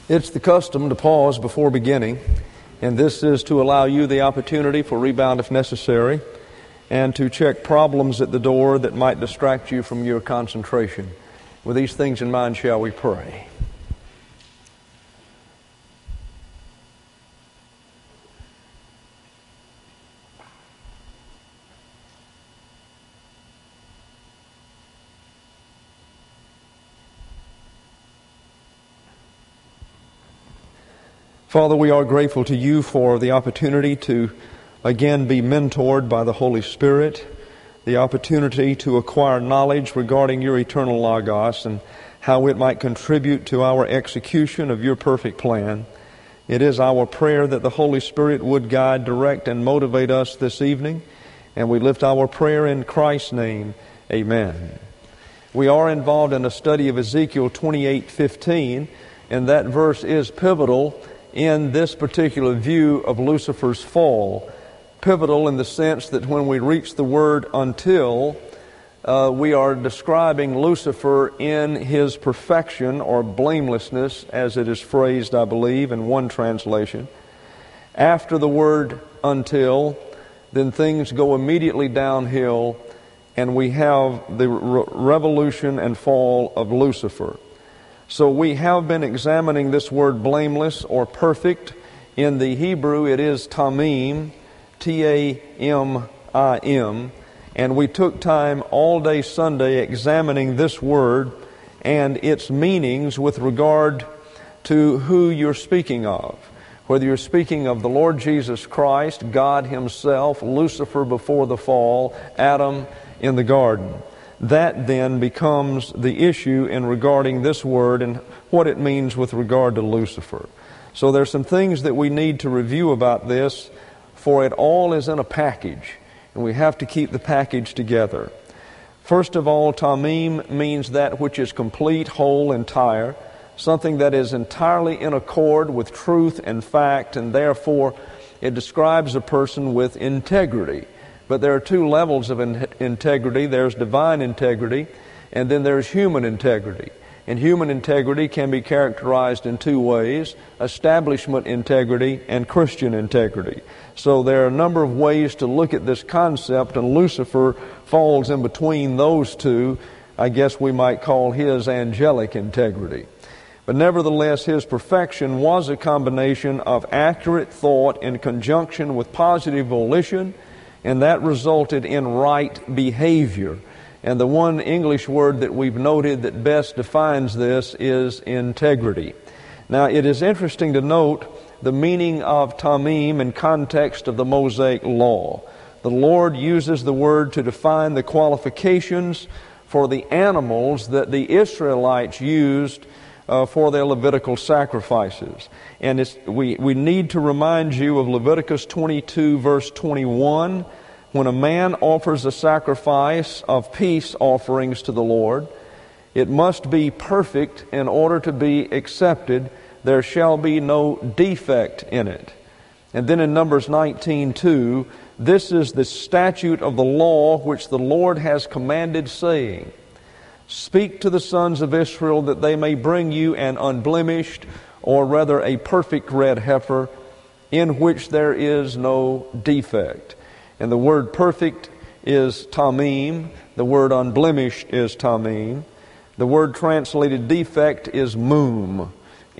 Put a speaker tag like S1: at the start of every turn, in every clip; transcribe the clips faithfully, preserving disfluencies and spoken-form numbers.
S1: It's the custom to pause before beginning, and this is to allow you the opportunity for rebound if necessary, and to check problems at the door that might distract you from your concentration. With these things in mind, shall we pray? Father, we are grateful to you for the opportunity to again be mentored by the Holy Spirit, the opportunity to acquire knowledge regarding your eternal Logos and how it might contribute to our execution of your perfect plan. It is our prayer that the Holy Spirit would guide, direct, and motivate us this evening, and we lift our prayer in Christ's name. Amen. We are involved in a study of Ezekiel twenty-eight fifteen, and that verse is pivotal in this particular view of Lucifer's fall. Pivotal in the sense that when we reach the word until, uh, we are describing Lucifer in his perfection or blamelessness, as it is phrased, I believe, in one translation. After the word until, then things go immediately downhill, and we have the re- revolution and fall of Lucifer. So we have been examining this word blameless or perfect. In the Hebrew it is tamim, T A M I M, and we took time all day Sunday examining this word and its meanings with regard to who you're speaking of. Whether you're speaking of the Lord Jesus Christ, God Himself, Lucifer before the fall, Adam in the garden. That then becomes the issue in regarding this word and what it means with regard to Lucifer. So there's some things that we need to review about this, for it all is in a package, and we have to keep the package together. First of all, tamim means that which is complete, whole, entire, something that is entirely in accord with truth and fact, and therefore it describes a person with integrity. But there are two levels of in- integrity. There's divine integrity, and then there's human integrity. And human integrity can be characterized in two ways: establishment integrity and Christian integrity. So there are a number of ways to look at this concept, and Lucifer falls in between those two. I guess we might call his angelic integrity. But nevertheless, his perfection was a combination of accurate thought in conjunction with positive volition, and that resulted in right behavior. And the one English word that we've noted that best defines this is integrity. Now, it is interesting to note the meaning of tamim in context of the Mosaic Law. The Lord uses the word to define the qualifications for the animals that the Israelites used uh, for their Levitical sacrifices. And it's, we, we need to remind you of Leviticus twenty-two, verse twenty-one. When a man offers a sacrifice of peace offerings to the Lord, it must be perfect in order to be accepted. There shall be no defect in it. And then in Numbers nineteen two, this is the statute of the law which the Lord has commanded, saying, Speak to the sons of Israel that they may bring you an unblemished, or rather a perfect red heifer, in which there is no defect. And the word perfect is tamim. The word unblemished is tamim. The word translated defect is mum.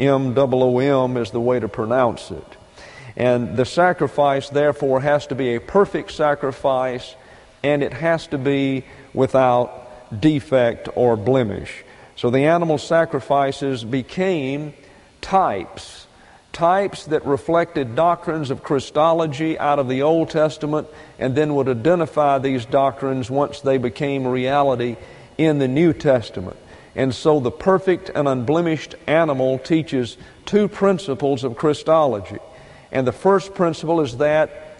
S1: M O O M is the way to pronounce it. And the sacrifice, therefore, has to be a perfect sacrifice, and it has to be without defect or blemish. So the animal sacrifices became types. Types that reflected doctrines of Christology out of the Old Testament, and then would identify these doctrines once they became reality in the New Testament. And so the perfect and unblemished animal teaches two principles of Christology. And the first principle is that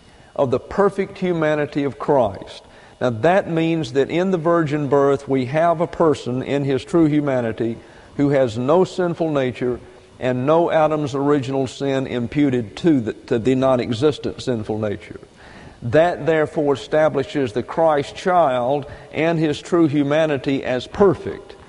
S1: of the perfect humanity of Christ. Now that means that in the virgin birth we have a person in his true humanity who has no sinful nature and no Adam's original sin imputed to the, to the non-existent sinful nature. That therefore establishes the Christ child and his true humanity as perfect.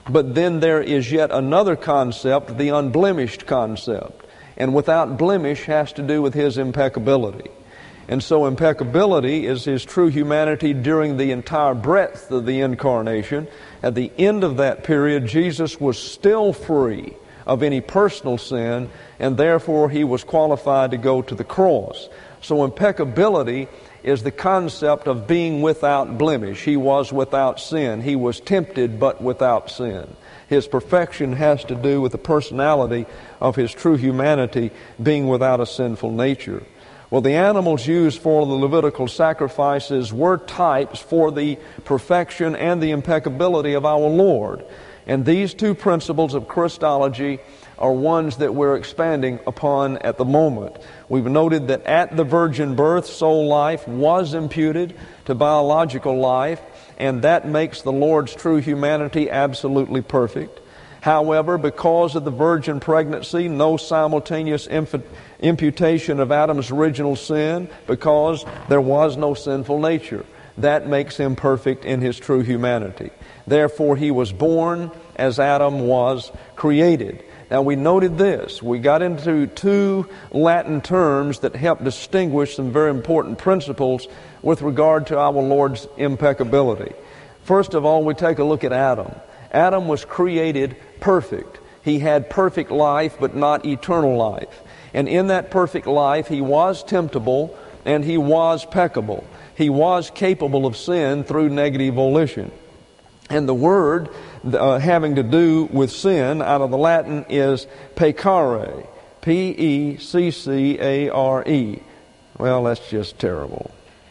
S1: But then there is yet another concept, the unblemished concept. And without blemish has to do with His impeccability. And so impeccability is His true humanity during the entire breadth of the incarnation. At the end of that period, Jesus was still free of any personal sin, and therefore He was qualified to go to the cross. So impeccability is the concept of being without blemish. He was without sin. He was tempted but without sin. His perfection has to do with the personality of His true humanity being without a sinful nature. Well, the animals used for the Levitical sacrifices were types for the perfection and the impeccability of our Lord. And these two principles of Christology are ones that we're expanding upon at the moment. We've noted that at the virgin birth, soul life was imputed to biological life, and that makes the Lord's true humanity absolutely perfect. However, because of the virgin pregnancy, no simultaneous inf- imputation of Adam's original sin, because there was no sinful nature. That makes Him perfect in His true humanity. Therefore, He was born as Adam was created. Now, we noted this. We got into two Latin terms that help distinguish some very important principles with regard to our Lord's impeccability. First of all, we take a look at Adam. Adam was created perfect. He had perfect life, but not eternal life. And in that perfect life, he was temptable and he was peccable. He was capable of sin through negative volition. And the word uh, having to do with sin out of the Latin is peccare. P E C C A R E. Well, that's just terrible.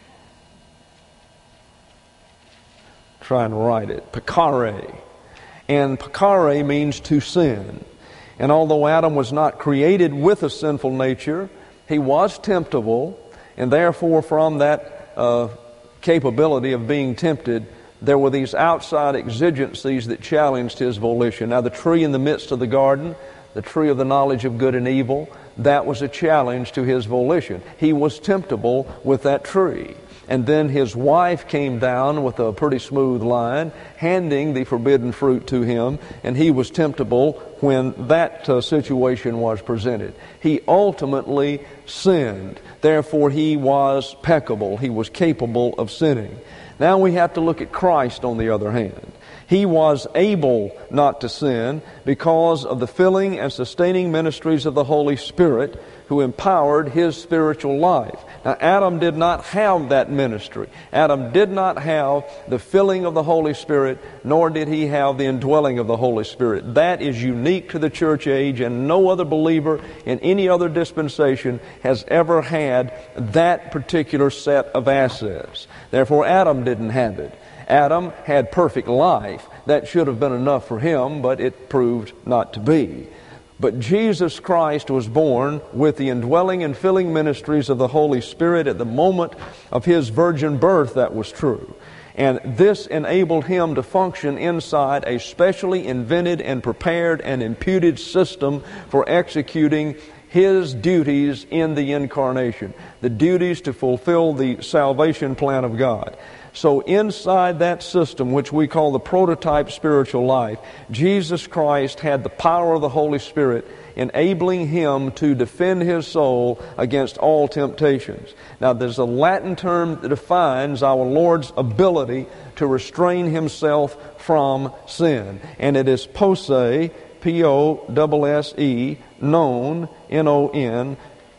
S1: Try and write it. Peccare. And peccare means to sin. And although Adam was not created with a sinful nature, he was temptable, and therefore from that uh, capability of being tempted, there were these outside exigencies that challenged his volition. Now, the tree in the midst of the garden, the tree of the knowledge of good and evil, that was a challenge to his volition. He was temptable with that tree. And then his wife came down with a pretty smooth line, handing the forbidden fruit to him, and he was temptable when that uh, situation was presented. He ultimately sinned. Therefore, he was peccable. He was capable of sinning. Now we have to look at Christ on the other hand. He was able not to sin because of the filling and sustaining ministries of the Holy Spirit who empowered his spiritual life. Now, Adam did not have that ministry. Adam did not have the filling of the Holy Spirit, nor did he have the indwelling of the Holy Spirit. That is unique to the church age, and no other believer in any other dispensation has ever had that particular set of assets. Therefore, Adam didn't have it. Adam had perfect life. That should have been enough for him, but it proved not to be. But Jesus Christ was born with the indwelling and filling ministries of the Holy Spirit at the moment of his virgin birth. That was true. And this enabled him to function inside a specially invented and prepared and imputed system for executing his duties in the incarnation, the duties to fulfill the salvation plan of God. So inside that system, which we call the prototype spiritual life, Jesus Christ had the power of the Holy Spirit enabling him to defend his soul against all temptations. Now, there's a Latin term that defines our Lord's ability to restrain himself from sin, and it is posse, P O S S E, non, N O N,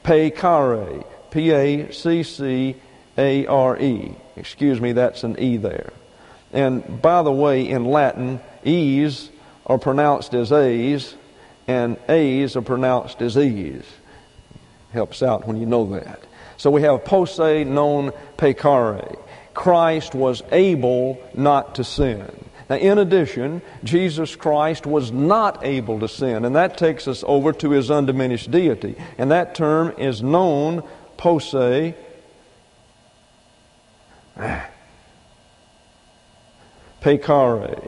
S1: peccare, P A C C A R E. Excuse me, that's an E there. And by the way, in Latin, E's are pronounced as A's, and A's are pronounced as E's. Helps out when you know that. So we have posse non peccare. Christ was able not to sin. Now, in addition, Jesus Christ was not able to sin, and that takes us over to his undiminished deity. And that term is non posse peccare,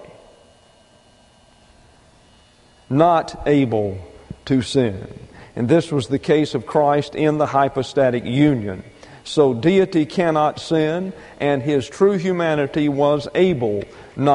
S1: not able to sin. And this was the case of Christ in the hypostatic union. So deity cannot sin, and his true humanity was able not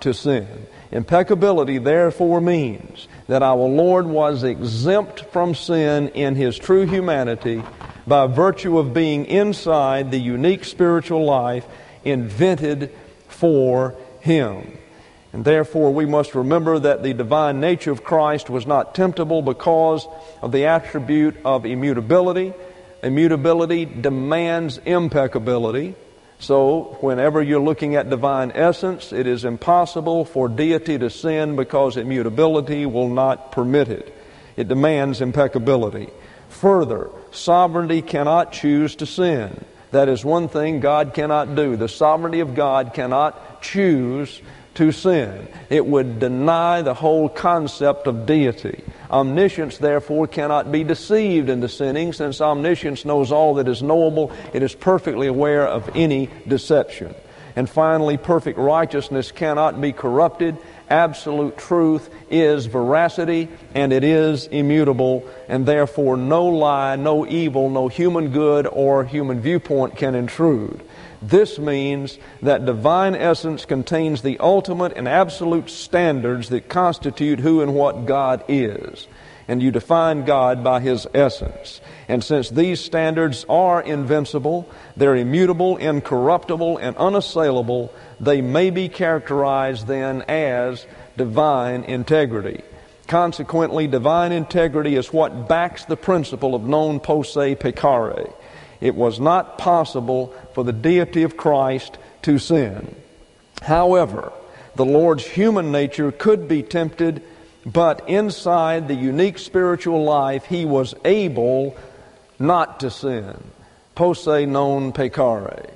S1: to sin. Impeccability, therefore, means that our Lord was exempt from sin in His true humanity by virtue of being inside the unique spiritual life invented for Him. And therefore, we must remember that the divine nature of Christ was not temptable because of the attribute of immutability. Immutability demands impeccability. So, whenever you're looking at divine essence, it is impossible for deity to sin because immutability will not permit it. It demands impeccability. Further, sovereignty cannot choose to sin. That is one thing God cannot do. The sovereignty of God cannot choose to sin. It would deny the whole concept of deity. Omniscience, therefore, cannot be deceived into sinning. Since omniscience knows all that is knowable, it is perfectly aware of any deception. And finally, perfect righteousness cannot be corrupted. Absolute truth is veracity, and it is immutable, and therefore no lie, no evil, no human good or human viewpoint can intrude. This means that divine essence contains the ultimate and absolute standards that constitute who and what God is. And you define God by His essence. And since these standards are invincible, they're immutable, incorruptible, and unassailable, they may be characterized then as divine integrity. Consequently, divine integrity is what backs the principle of non posse peccare. It was not possible for the deity of Christ to sin. However, the Lord's human nature could be tempted, but inside the unique spiritual life, He was able not to sin. Posse non peccare.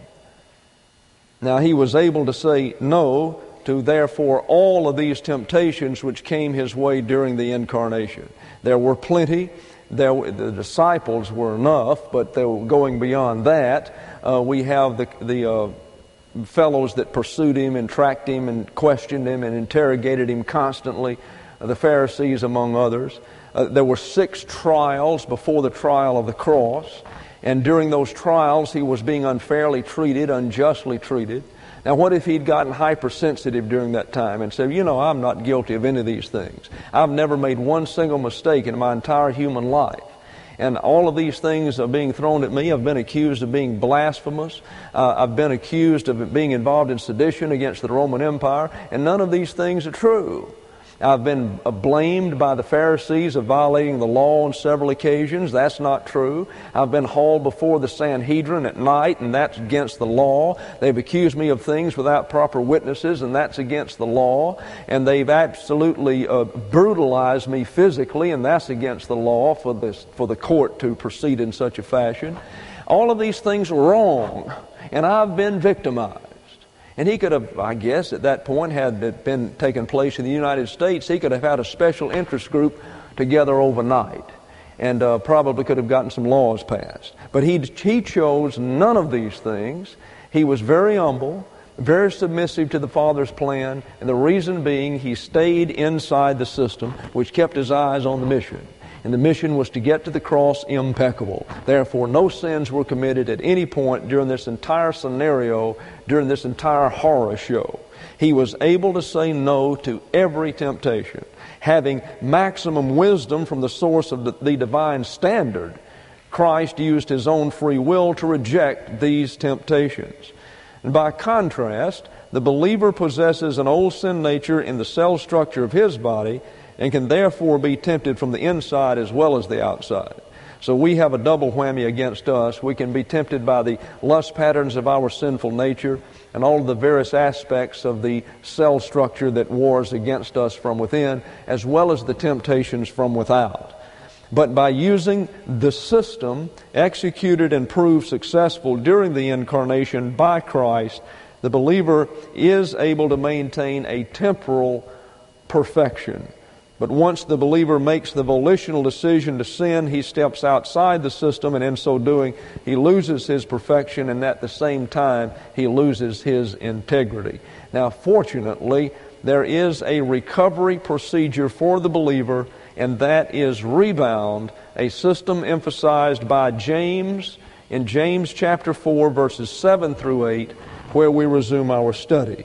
S1: Now, He was able to say no to, therefore, all of these temptations which came His way during the incarnation. There were plenty. There, the disciples were enough, but they were going beyond that. Uh, we have the, the uh, fellows that pursued Him and tracked Him and questioned Him and interrogated Him constantly, uh, the Pharisees among others. Uh, there were six trials before the trial of the cross, and during those trials He was being unfairly treated, unjustly treated. Now, what if He'd gotten hypersensitive during that time and said, you know, I'm not guilty of any of these things. I've never made one single mistake in my entire human life. And all of these things are being thrown at me. I've been accused of being blasphemous. Uh, I've been accused of being involved in sedition against the Roman Empire. And none of these things are true. I've been blamed by the Pharisees of violating the law on several occasions. That's not true. I've been hauled before the Sanhedrin at night, and that's against the law. They've accused me of things without proper witnesses, and that's against the law. And they've absolutely uh, brutalized me physically, and that's against the law for this, for the court to proceed in such a fashion. All of these things are wrong, and I've been victimized. And he could have, I guess, at that point, had it been taking place in the United States, he could have had a special interest group together overnight and uh, probably could have gotten some laws passed. But he, he chose none of these things. He was very humble, very submissive to the Father's plan, and the reason being he stayed inside the system, which kept his eyes on the mission. And the mission was to get to the cross impeccable. Therefore, no sins were committed at any point during this entire scenario, during this entire horror show. He was able to say no to every temptation. Having maximum wisdom from the source of the, the divine standard, Christ used His own free will to reject these temptations. And by contrast, the believer possesses an old sin nature in the cell structure of his body and can therefore be tempted from the inside as well as the outside. So we have a double whammy against us. We can be tempted by the lust patterns of our sinful nature and all of the various aspects of the cell structure that wars against us from within, as well as the temptations from without. But by using the system executed and proved successful during the incarnation by Christ, the believer is able to maintain a temporal perfection. But once the believer makes the volitional decision to sin, he steps outside the system, and in so doing, he loses his perfection, and at the same time, he loses his integrity. Now, fortunately, there is a recovery procedure for the believer, and that is rebound, a system emphasized by James in James chapter four, verses seven through eight, where we resume our study.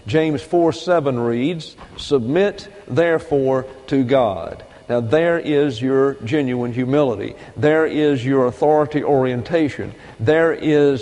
S1: James four seven reads, "Submit therefore to God." Now there is your genuine humility. There is your authority orientation. There is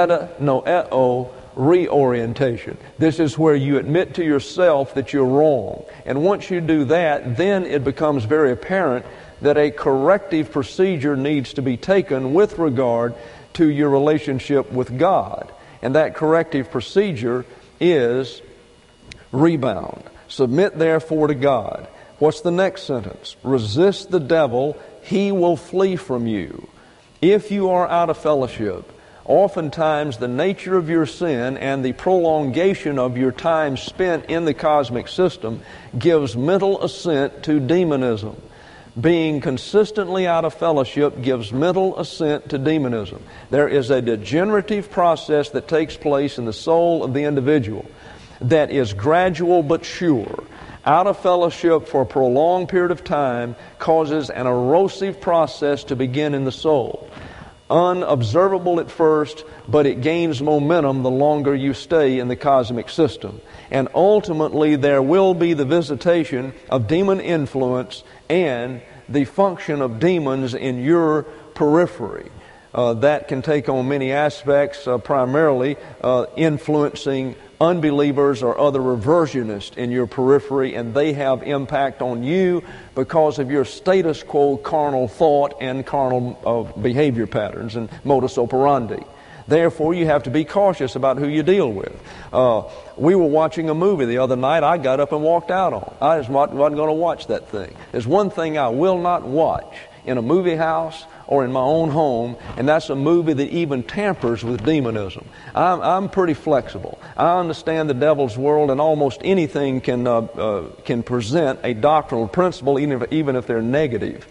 S1: metanoeo reorientation. This is where you admit to yourself that you're wrong. And once you do that, then it becomes very apparent that a corrective procedure needs to be taken with regard to your relationship with God. And that corrective procedure is rebound. Submit therefore to God. What's the next sentence? Resist the devil, he will flee from you. If you are out of fellowship, oftentimes the nature of your sin and the prolongation of your time spent in the cosmic system gives mental assent to demonism. Being consistently out of fellowship gives mental assent to demonism. There is a degenerative process that takes place in the soul of the individual that is gradual but sure. Out of fellowship for a prolonged period of time causes an erosive process to begin in the soul. Unobservable at first, but it gains momentum the longer you stay in the cosmic system. And ultimately there will be the visitation of demon influence and the function of demons in your periphery. Uh, that can take on many aspects, uh, primarily uh, influencing unbelievers or other reversionists in your periphery, and they have impact on you because of your status quo carnal thought and carnal uh, behavior patterns and modus operandi. Therefore, you have to be cautious about who you deal with. Uh, we were watching a movie the other night. I got up and walked out on. I just wasn't going to watch that thing. There's one thing I will not watch in a movie house or in my own home, and that's a movie that even tampers with demonism. I'm, I'm pretty flexible. I understand the devil's world, and almost anything can uh, uh, can present a doctrinal principle, even if, even if they're negative.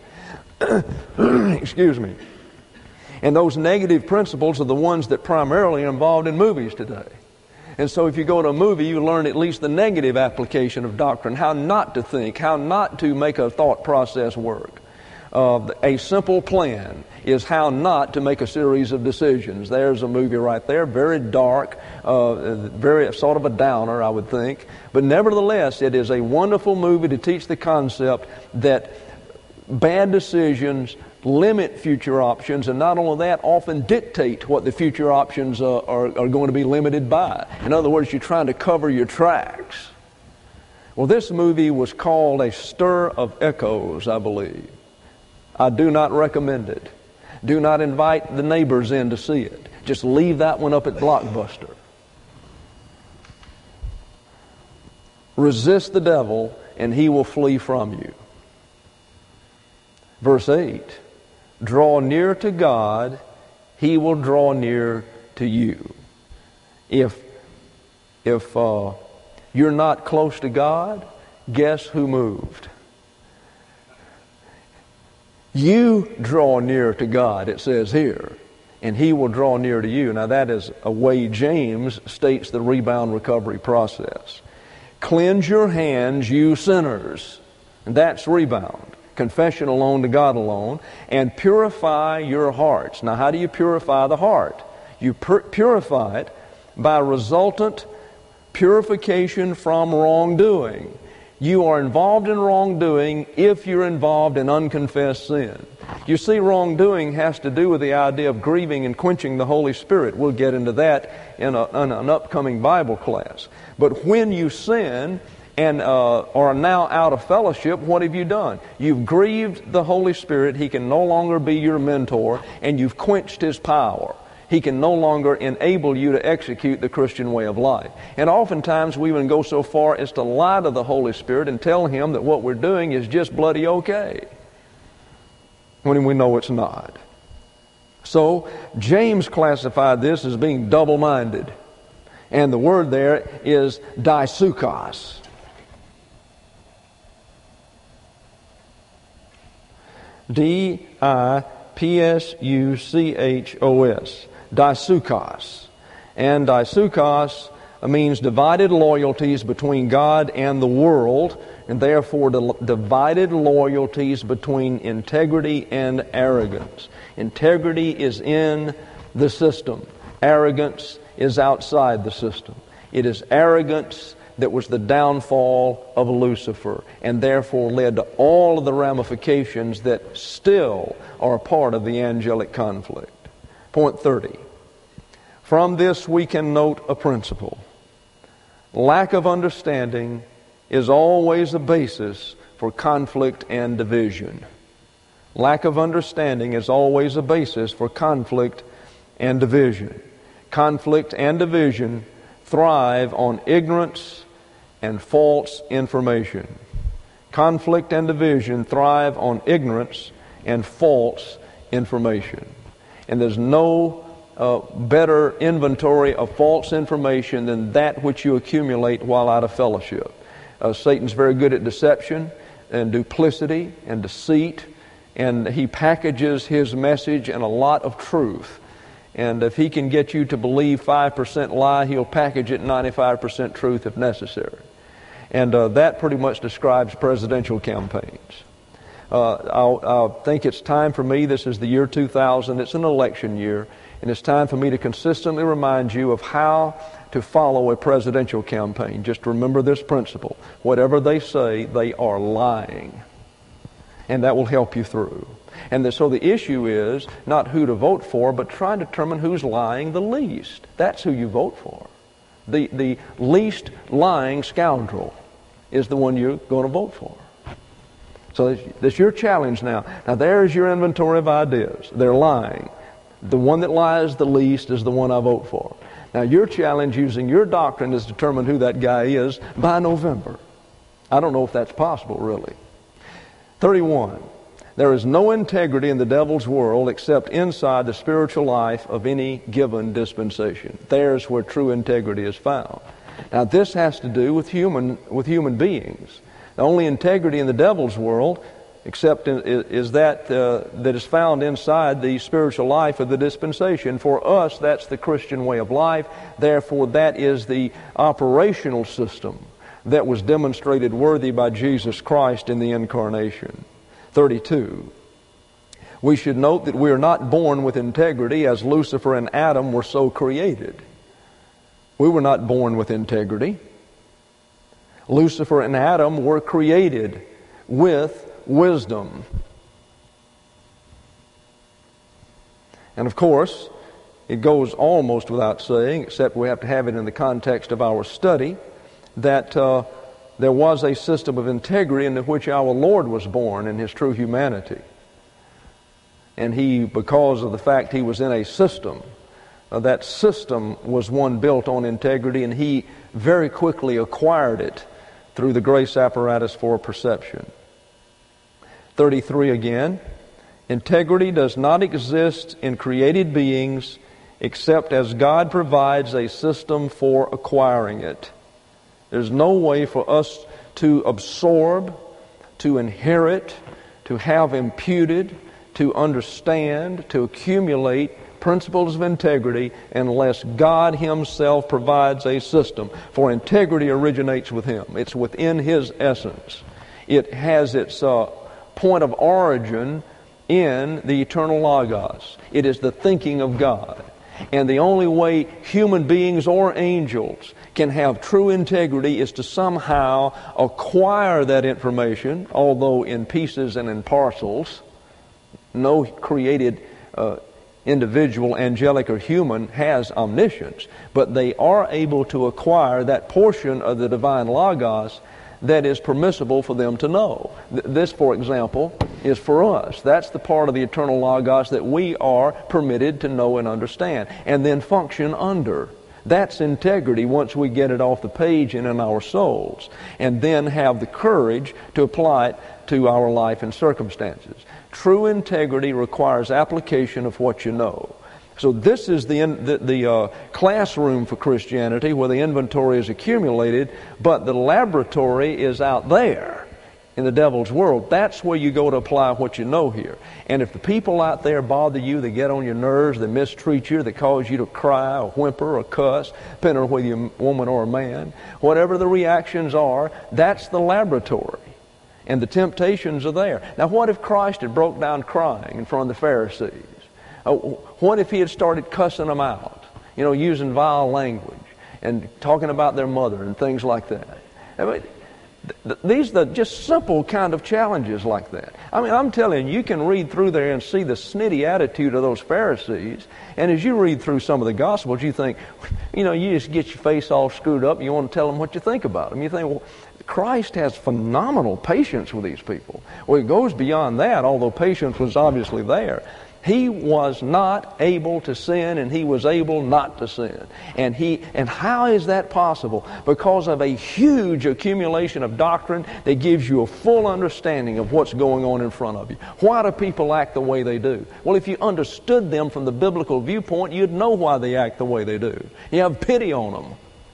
S1: Excuse me. And those negative principles are the ones that primarily are involved in movies today. And so if you go to a movie, you learn at least the negative application of doctrine, how not to think, how not to make a thought process work. Uh, a simple plan is how not to make a series of decisions. There's a movie right there, very dark, uh, very sort of a downer, I would think. But nevertheless, it is a wonderful movie to teach the concept that bad decisions limit future options, and not only that, often dictate what the future options uh, are, are going to be limited by. In other words, you're trying to cover your tracks. Well, this movie was called A Stir of Echoes, I believe. I do not recommend it. Do not invite the neighbors in to see it. Just leave that one up at Blockbuster. Resist the devil, and he will flee from you. Verse eight, draw near to God, he will draw near to you. If, if uh, you're not close to God, guess who moved? You draw near to God, it says here, and he will draw near to you. Now that is a way James states the rebound recovery process. Cleanse your hands, you sinners. And that's rebound. Confession alone to God alone. And purify your hearts. Now how do you purify the heart? You pur- purify it by resultant purification from wrongdoing. You are involved in wrongdoing if you're involved in unconfessed sin. You see, wrongdoing has to do with the idea of grieving and quenching the Holy Spirit. We'll get into that in, a, in an upcoming Bible class. But when you sin and uh, are now out of fellowship, what have you done? You've grieved the Holy Spirit. He can no longer be your mentor, and you've quenched His power. He can no longer enable you to execute the Christian way of life. And oftentimes we even go so far as to lie to the Holy Spirit and tell Him that what we're doing is just bloody okay, when we know it's not. So James classified this as being double-minded. And the word there is disukos. D I P S U C H O S. Disukos. And disukos means divided loyalties between God and the world, and therefore divided loyalties between integrity and arrogance. Integrity is in the system. Arrogance is outside the system. It is arrogance that was the downfall of Lucifer, and therefore led to all of the ramifications that still are a part of the angelic conflict. Point thirty. From this we can note a principle. Lack of understanding is always a basis for conflict and division. Lack of understanding is always a basis for conflict and division. Conflict and division thrive on ignorance and false information. Conflict and division thrive on ignorance and false information. And there's no uh, better inventory of false information than that which you accumulate while out of fellowship. Uh, Satan's very good at deception and duplicity and deceit, and he packages his message in a lot of truth. And if he can get you to believe five percent lie, he'll package it ninety-five percent truth if necessary. And uh, that pretty much describes presidential campaigns. Uh, I'll, I'll think it's time for me, this is the year two thousand, it's an election year, and it's time for me to consistently remind you of how to follow a presidential campaign. Just remember this principle. Whatever they say, they are lying. And that will help you through. And the, so the issue is not who to vote for, but try to determine who's lying the least. That's who you vote for. The, the least lying scoundrel is the one you're going to vote for. So that's your challenge now. Now there's your inventory of ideas. They're lying. The one that lies the least is the one I vote for. Now your challenge using your doctrine is to determine who that guy is by November. I don't know if that's possible, really. thirty-one. There is no integrity in the devil's world except inside the spiritual life of any given dispensation. There's where true integrity is found. Now this has to do with human, with human beings. The only integrity in the devil's world except in, is that uh, that is found inside the spiritual life of the dispensation. For us, that's the Christian way of life. Therefore, that is the operational system that was demonstrated worthy by Jesus Christ in the incarnation. thirty-two. We should note that we are not born with integrity as Lucifer and Adam were so created. We were not born with integrity. Lucifer and Adam were created with wisdom. And of course, it goes almost without saying, except we have to have it in the context of our study, that uh, there was a system of integrity in which our Lord was born in His true humanity. And He, because of the fact He was in a system, uh, that system was one built on integrity, and He very quickly acquired it through the grace apparatus for perception. thirty-three again. Integrity does not exist in created beings except as God provides a system for acquiring it. There's no way for us to absorb, to inherit, to have imputed, to understand, to accumulate principles of integrity unless God Himself provides a system. For integrity originates with Him. It's within His essence. It has its uh, point of origin in the eternal Logos. It is the thinking of God. And the only way human beings or angels can have true integrity is to somehow acquire that information, although in pieces and in parcels. No created uh, individual, angelic or human, has omniscience, but they are able to acquire that portion of the divine Logos that is permissible for them to know. This, for example, is for us. That's the part of the eternal Logos that we are permitted to know and understand, and then function under. That's integrity once we get it off the page and in our souls, and then have the courage to apply it to our life and circumstances. True integrity requires application of what you know. So this is the the, the uh, classroom for Christianity, where the inventory is accumulated, but the laboratory is out there in the devil's world. That's where you go to apply what you know here. And if the people out there bother you, they get on your nerves, they mistreat you, they cause you to cry or whimper or cuss, depending on whether you're a woman or a man, whatever the reactions are, that's the laboratory. And the temptations are there. Now what if Christ had broke down crying in front of the Pharisees? Uh, what if He had started cussing them out, you know, using vile language?
S2: and talking about their mother and things like that. I mean, th- these are just simple kind of challenges like that. I mean, I'm telling you, you can read through there and see the snitty attitude of those Pharisees. And as you read through some of the Gospels, you think, you know, you just get your face all screwed up and you want to tell them what you think about them. You think, well, Christ has phenomenal patience with these people. Well, it goes beyond that, although patience was obviously there. He was not able to sin, and he was able not to sin. And he and how is that possible? Because of a huge accumulation of doctrine that gives you a full understanding of what's going on in front of you. Why do people act the way they do? Well, if you understood them from the biblical viewpoint, you'd know why they act the way they do. You have pity on them.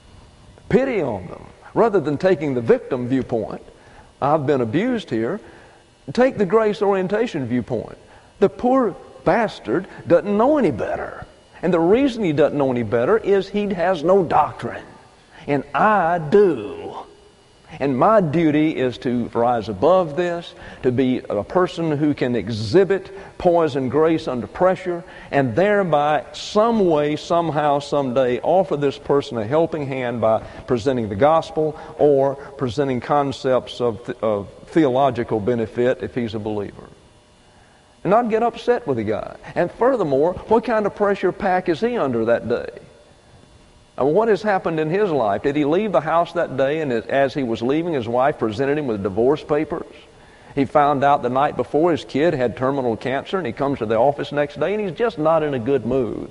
S2: Pity on them. Rather than taking the victim viewpoint, I've been abused here, take the grace orientation viewpoint. The poor bastard doesn't know any better. And the reason he doesn't know any better is he has no doctrine. And I do. And my duty is to rise above this, to be a person who can exhibit poise and grace under pressure, and thereby, some way, somehow, someday, offer this person a helping hand by presenting the gospel or presenting concepts of, th- of theological benefit if he's a believer. And not get upset with the guy. And furthermore, what kind of pressure pack is he under that day? I mean, what has happened in his life? Did he leave the house that day and as he was leaving, his wife presented him with divorce papers? He found out the night before his kid had terminal cancer, and he comes to the office next day and he's just not in a good mood.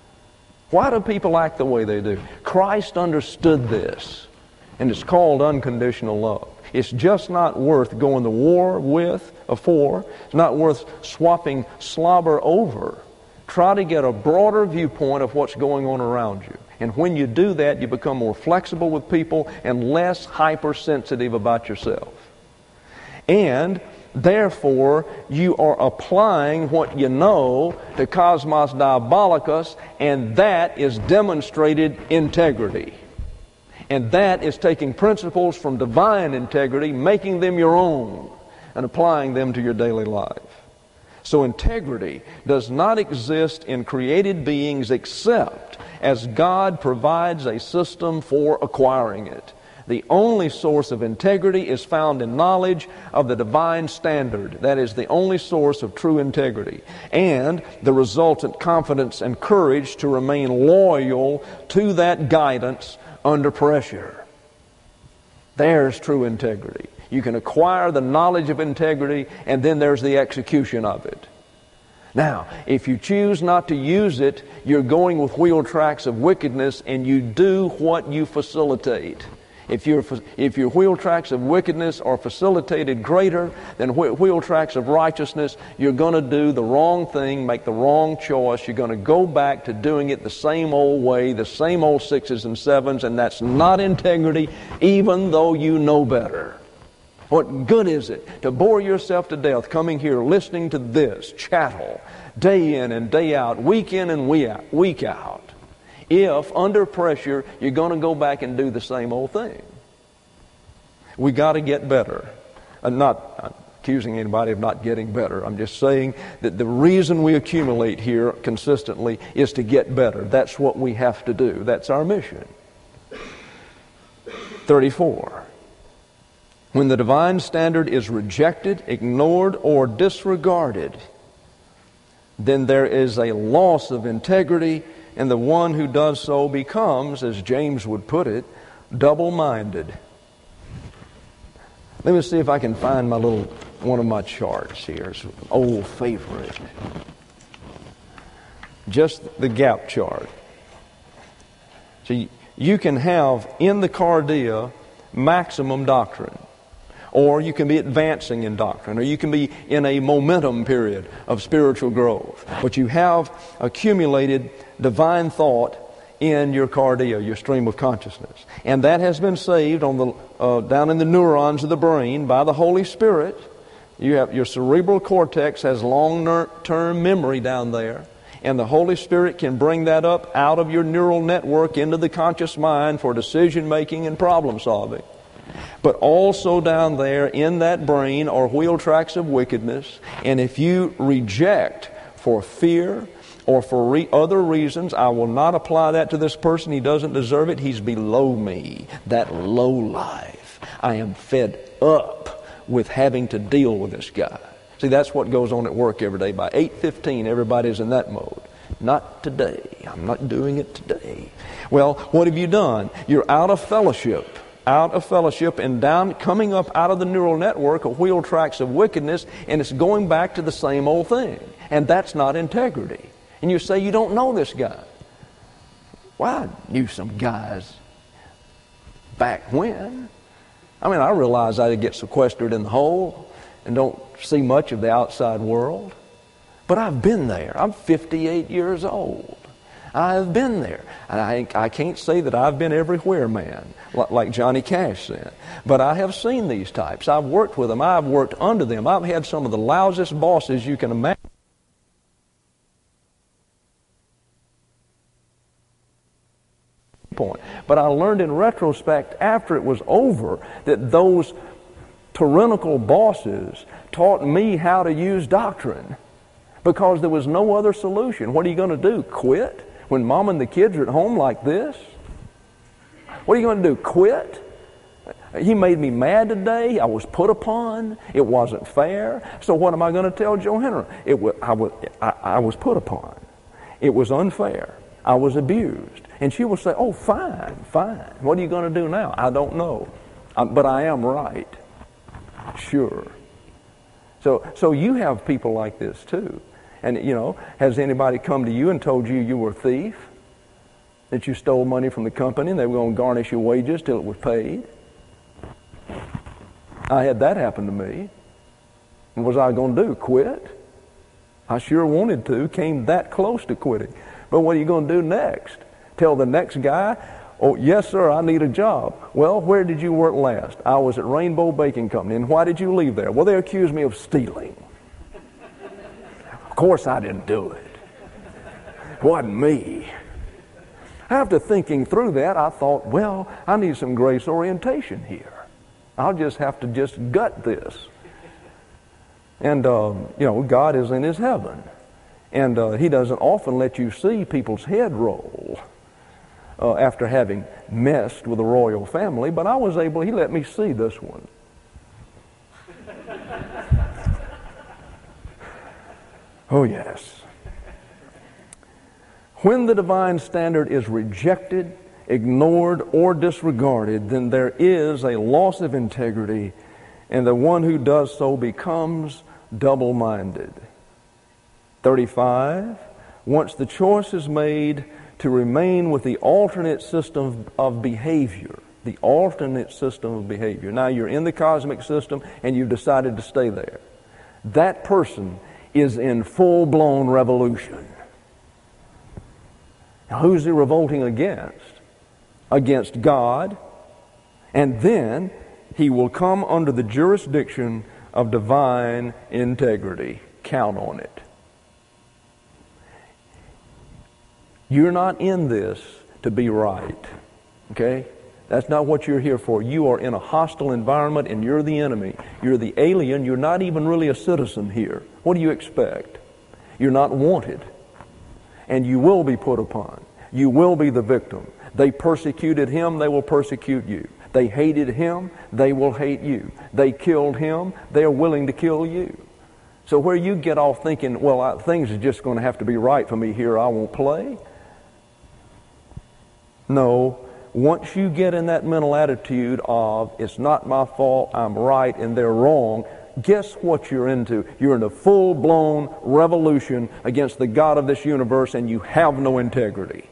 S2: Why do people act the way they do? Christ understood this, and it's called unconditional love. It's just not worth going to war with or for. It's not worth swapping slobber over. Try to get a broader viewpoint of what's going on around you. And when you do that, you become more flexible with people and less hypersensitive about yourself. And therefore, you are applying what you know to Cosmos Diabolicus, and that is demonstrated integrity. And that is taking principles from divine integrity, making them your own, and applying them to your daily life. So integrity does not exist in created beings except as God provides a system for acquiring it. The only source of integrity is found in knowledge of the divine standard. That is the only source of true integrity. And the resultant confidence and courage to remain loyal to that guidance under pressure. There's true integrity. You can acquire the knowledge of integrity, and then there's the execution of it. Now, if you choose not to use it, you're going with wheel tracks of wickedness, and you do what you facilitate. If your if your wheel tracks of wickedness are facilitated greater than wh- wheel tracks of righteousness, you're going to do the wrong thing, make the wrong choice. You're going to go back to doing it the same old way, the same old sixes and sevens, and that's not integrity, even though you know better. What good is it to bore yourself to death coming here listening to this chattel day in and day out, week in and week out, if under pressure you're going to go back and do the same old thing? We got to get better. I'm not accusing anybody of not getting better. I'm just saying that the reason we accumulate here consistently is to get better. That's what we have to do. That's our mission. thirty-four. When the divine standard is rejected, ignored, or disregarded, then there is a loss of integrity, and the one who does so becomes, as James would put it, double-minded. Let me see if I can find my little, one of my charts here. It's an old favorite. Just the gap chart. So you can have in the cardia maximum doctrine. Or you can be advancing in doctrine, or you can be in a momentum period of spiritual growth. But you have accumulated divine thought in your cardia, your stream of consciousness. And that has been saved on the uh, down in the neurons of the brain by the Holy Spirit. You have your cerebral cortex has long-term memory down there. And the Holy Spirit can bring that up out of your neural network into the conscious mind for decision-making and problem-solving. But also down there in that brain are wheel tracks of wickedness. And if you reject for fear or for re- other reasons, I will not apply that to this person. He doesn't deserve it. He's below me. That low life. I am fed up with having to deal with this guy. See, that's what goes on at work every day. By eight fifteen, everybody's in that mode. Not today. I'm not doing it today. Well, what have you done? You're out of fellowship. Out of fellowship and down, coming up out of the neural network of wheel tracks of wickedness, and it's going back to the same old thing. And that's not integrity. And you say, you don't know this guy. Well, I knew some guys back when. I mean, I realize I get sequestered in the hole and don't see much of the outside world. But I've been there. I'm fifty-eight years old. I've been there. And I, I can't say that I've been everywhere, man, like Johnny Cash said. But I have seen these types. I've worked with them. I've worked under them. I've had some of the loudest bosses you can imagine. Point. But I learned in retrospect after it was over that those tyrannical bosses taught me how to use doctrine because there was no other solution. What are you going to do? Quit? When mom and the kids are at home like this? What are you going to do? Quit? He made me mad today. I was put upon. It wasn't fair. So what am I going to tell Joe Henry? It was, I, was, I, I was put upon. It was unfair. I was abused. And she will say, oh, fine, fine. What are you going to do now? I don't know. I, but I am right. Sure. So, so you have people like this too. And, you know, has anybody come to you and told you you were a thief? That you stole money from the company and they were going to garnish your wages till it was paid? I had that happen to me. What was I going to do? Quit? I sure wanted to. Came that close to quitting. But what are you going to do next? Tell the next guy, oh, yes, sir, I need a job. Well, where did you work last? I was at Rainbow Baking Company. And why did you leave there? Well, they accused me of stealing. Of course I didn't do it. It wasn't me. After thinking through that, I thought, well, I need some grace orientation here. I'll just have to just gut this. And, um, you know, God is in His heaven. And uh, He doesn't often let you see people's head roll uh, after having messed with the royal family, but I was able, He let me see this one. Oh, yes. When the divine standard is rejected, ignored, or disregarded, then there is a loss of integrity, and the one who does so becomes double-minded. thirty-five, once the choice is made to remain with the alternate system of behavior, the alternate system of behavior. Now you're in the cosmic system and you've decided to stay there. That person is in full-blown revolution. Now who's he revolting against? Against God. And then he will come under the jurisdiction of divine integrity. Count on it. You're not in this to be right. Okay? That's not what you're here for. You are in a hostile environment and you're the enemy. You're the alien. You're not even really a citizen here. What do you expect? You're not wanted. And you will be put upon. You will be the victim. They persecuted him, they will persecute you. They hated him, they will hate you. They killed him, they are willing to kill you. So where you get off thinking, well, I, things are just going to have to be right for me here, I won't play. No, once you get in that mental attitude of, it's not my fault, I'm right, and they're wrong, guess what you're into? You're in a full-blown revolution against the God of this universe, and you have no integrity.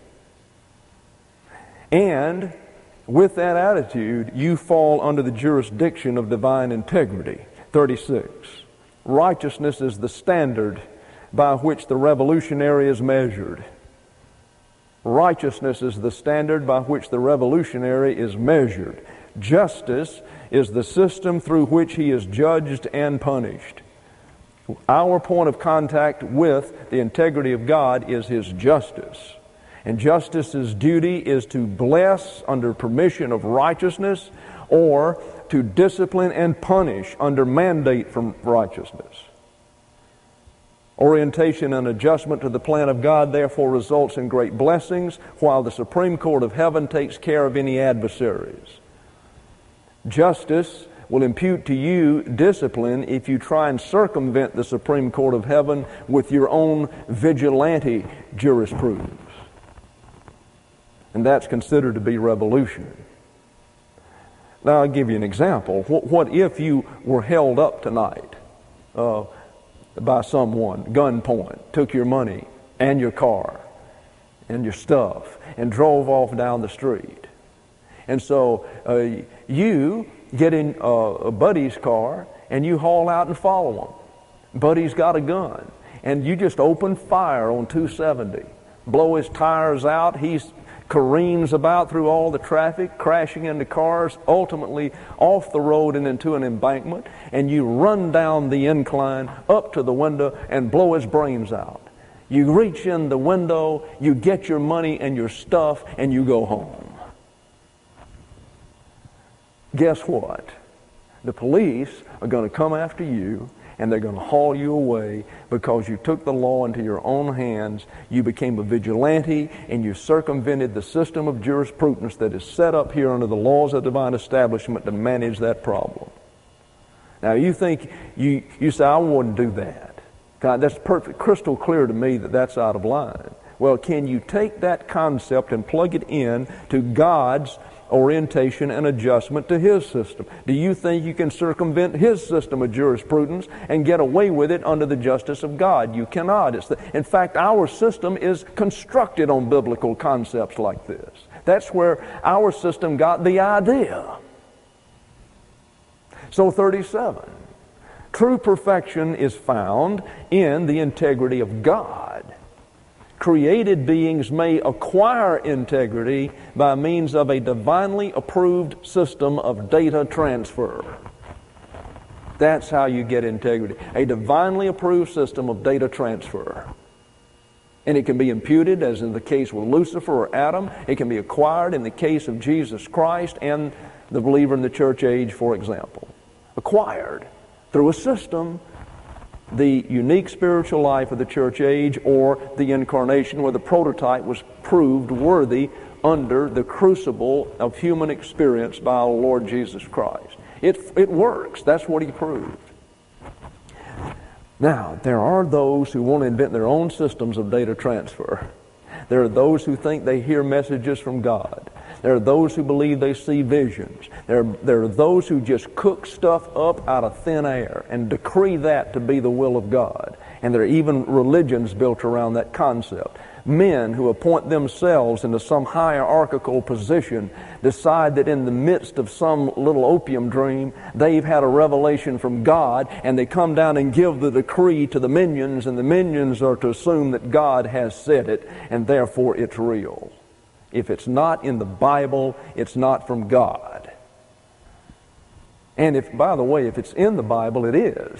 S2: And with that attitude, you fall under the jurisdiction of divine integrity. thirty-six. Righteousness is the standard by which the revolutionary is measured. Righteousness is the standard by which the revolutionary is measured. Justice is the system through which he is judged and punished. Our point of contact with the integrity of God is His justice. And justice's duty is to bless under permission of righteousness or to discipline and punish under mandate from righteousness. Orientation and adjustment to the plan of God therefore results in great blessings, while the Supreme Court of Heaven takes care of any adversaries. Justice will impute to you discipline if you try and circumvent the Supreme Court of Heaven with your own vigilante jurisprudence. And that's considered to be revolution. Now, I'll give you an example. What, what if you were held up tonight uh, by someone, gunpoint, took your money and your car and your stuff and drove off down the street? And so uh, you get in uh, a buddy's car and you haul out and follow him. Buddy's got a gun and you just open fire on two seventy, blow his tires out. He's careens about through all the traffic, crashing into cars, ultimately off the road and into an embankment, and you run down the incline up to the window and blow his brains out. You reach in the window, you get your money and your stuff, and you go home. Guess what? The police are going to come after you, and they're going to haul you away because you took the law into your own hands. You became a vigilante, and you circumvented the system of jurisprudence that is set up here under the laws of divine establishment to manage that problem. Now, you think, you, you say, I wouldn't do that. God, that's perfect, crystal clear to me that that's out of line. Well, can you take that concept and plug it in to God's orientation and adjustment to His system? Do you think you can circumvent His system of jurisprudence and get away with it under the justice of God? You cannot. It's the, in fact, our system is constructed on biblical concepts like this. That's where our system got the idea. So thirty-seven. True perfection is found in the integrity of God. Created beings may acquire integrity by means of a divinely approved system of data transfer. That's how you get integrity. A divinely approved system of data transfer. And it can be imputed, as in the case with Lucifer or Adam. It can be acquired in the case of Jesus Christ and the believer in the church age, for example. Acquired through a system. The unique spiritual life of the church age, or the incarnation, where the prototype was proved worthy under the crucible of human experience by our Lord Jesus Christ. It, it works. That's what He proved. Now, there are those who want to invent their own systems of data transfer. There are those who think they hear messages from God. There are those who believe they see visions. There, there are those who just cook stuff up out of thin air and decree that to be the will of God. And there are even religions built around that concept. Men who appoint themselves into some hierarchical position decide that in the midst of some little opium dream, they've had a revelation from God, and they come down and give the decree to the minions, and the minions are to assume that God has said it, and therefore it's real. If it's not in the Bible, it's not from God. And if, by the way, if it's in the Bible, it is.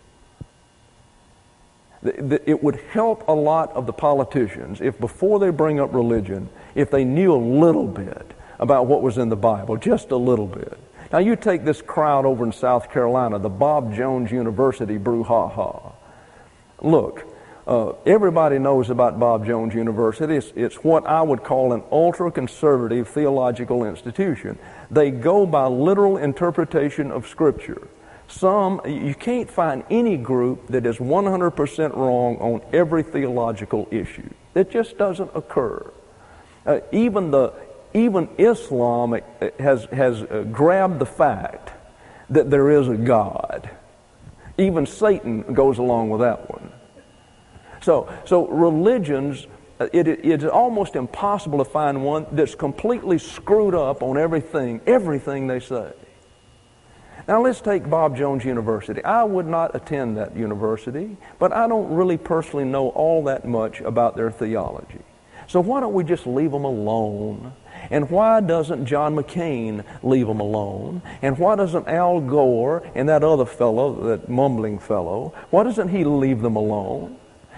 S2: It would help a lot of the politicians if before they bring up religion, if they knew a little bit about what was in the Bible, just a little bit. Now you take this crowd over in South Carolina, the Bob Jones University brouhaha. Look, uh, everybody knows about Bob Jones University. It's, it's what I would call an ultra-conservative theological institution. They go by literal interpretation of Scripture. Some, you can't find any group that is one hundred percent wrong on every theological issue. It just doesn't occur. Uh, even the even Islam has has uh, grabbed the fact that there is a God. Even Satan goes along with that one. So so religions, it, it, it's almost impossible to find one that's completely screwed up on everything, everything they say. Now let's take Bob Jones University. I would not attend that university, but I don't really personally know all that much about their theology. So why don't we just leave them alone? And why doesn't John McCain leave them alone? And why doesn't Al Gore and that other fellow, that mumbling fellow, why doesn't he leave them alone?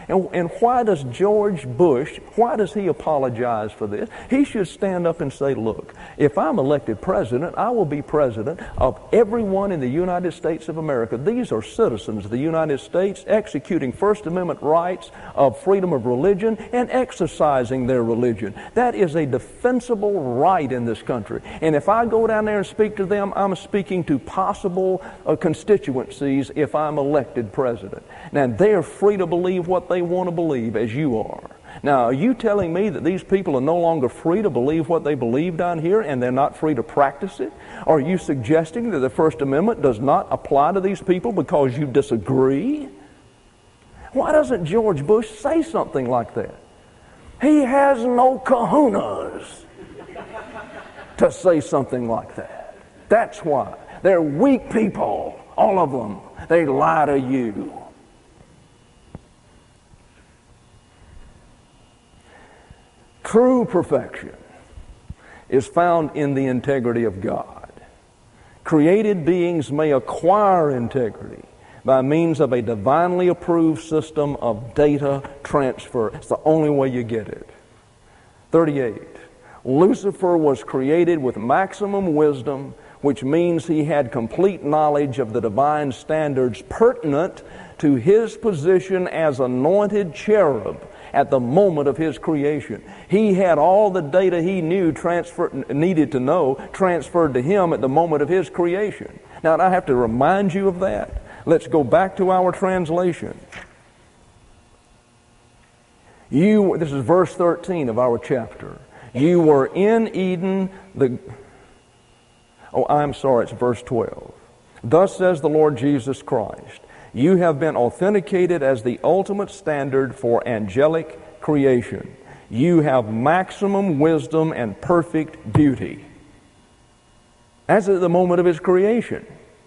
S2: And, and why does George Bush, why does he apologize for this? He should stand up and say, look, if I'm elected president, I will be president of everyone in the United States of America. These are citizens of the United States executing First Amendment rights of freedom of religion and exercising their religion. That is a defensible right in this country. And if I go down there and speak to them, I'm speaking to possible uh, constituencies if I'm elected president. Now, they're free to believe what they want to believe, as you are. Now, are you telling me that these people are no longer free to believe what they believe down here and they're not free to practice it? Are you suggesting that the First Amendment does not apply to these people because you disagree? Why doesn't George Bush say something like that? He has no kahunas to say something like that. That's why. They're weak people, all of them. They lie to you. True perfection is found in the integrity of God. Created beings may acquire integrity by means of a divinely approved system of data transfer. It's the only way you get it. thirty-eight. Lucifer was created with maximum wisdom, which means he had complete knowledge of the divine standards pertinent to his position as anointed cherub at the moment of his creation. He had all the data he knew transferred, needed to know transferred to him at the moment of his creation. Now, I have to remind you of that. Let's go back to our translation. You, this is verse thirteen of our chapter. You were in Eden, the... Oh, I'm sorry, it's verse twelve. Thus says the Lord Jesus Christ, you have been authenticated as the ultimate standard for angelic creation. You have maximum wisdom and perfect beauty. As at the moment of his creation.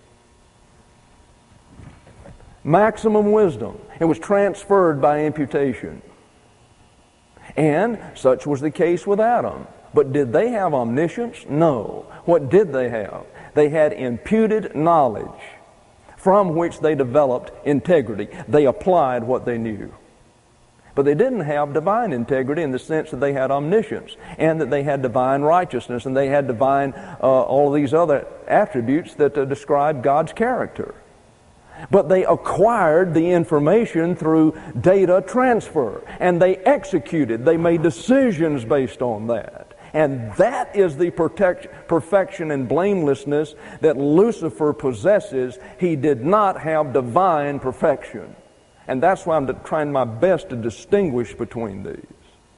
S2: Maximum wisdom. It was transferred by imputation. And such was the case with Adam. But did they have omniscience? No. What did they have? They had imputed knowledge from which they developed integrity. They applied what they knew. But they didn't have divine integrity in the sense that they had omniscience and that they had divine righteousness and they had divine, uh, all of these other attributes that uh, describe God's character. But they acquired the information through data transfer and they executed, they made decisions based on that. And that is the protect, perfection and blamelessness that Lucifer possesses. He did not have divine perfection. And that's why I'm trying my best to distinguish between these.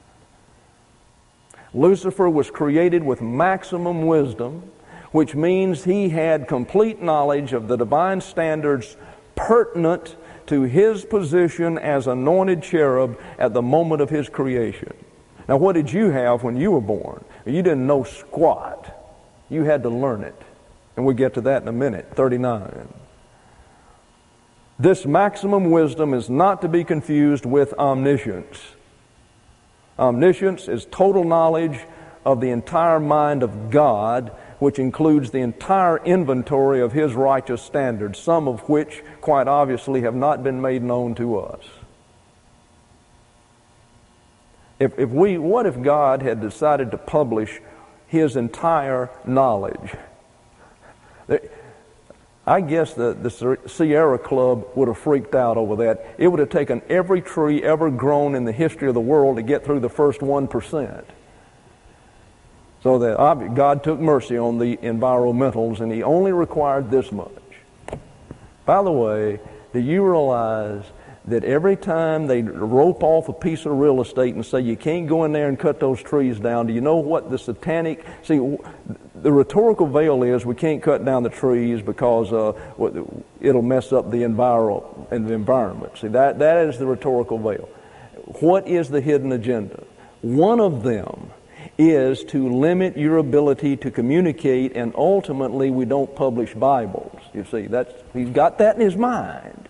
S2: Lucifer was created with maximum wisdom, which means he had complete knowledge of the divine standards pertinent to his position as anointed cherub at the moment of his creation. Now, what did you have when you were born? You didn't know squat. You had to learn it. And we'll get to that in a minute. thirty-nine. This maximum wisdom is not to be confused with omniscience. Omniscience is total knowledge of the entire mind of God, which includes the entire inventory of his righteous standards, some of which, quite obviously, have not been made known to us. If, if we, what if God had decided to publish his entire knowledge? I guess the, the Sierra Club would have freaked out over that. It would have taken every tree ever grown in the history of the world to get through the first one percent. So that God took mercy on the environmentals and he only required this much. By the way, do you realize that every time they rope off a piece of real estate and say you can't go in there and cut those trees down, do you know what the satanic... See, the rhetorical veil is we can't cut down the trees because uh, it'll mess up the, enviro- and the environment. See, that, that is the rhetorical veil. What is the hidden agenda? One of them is to limit your ability to communicate, and ultimately we don't publish Bibles. You see, that's, he's got that in his mind.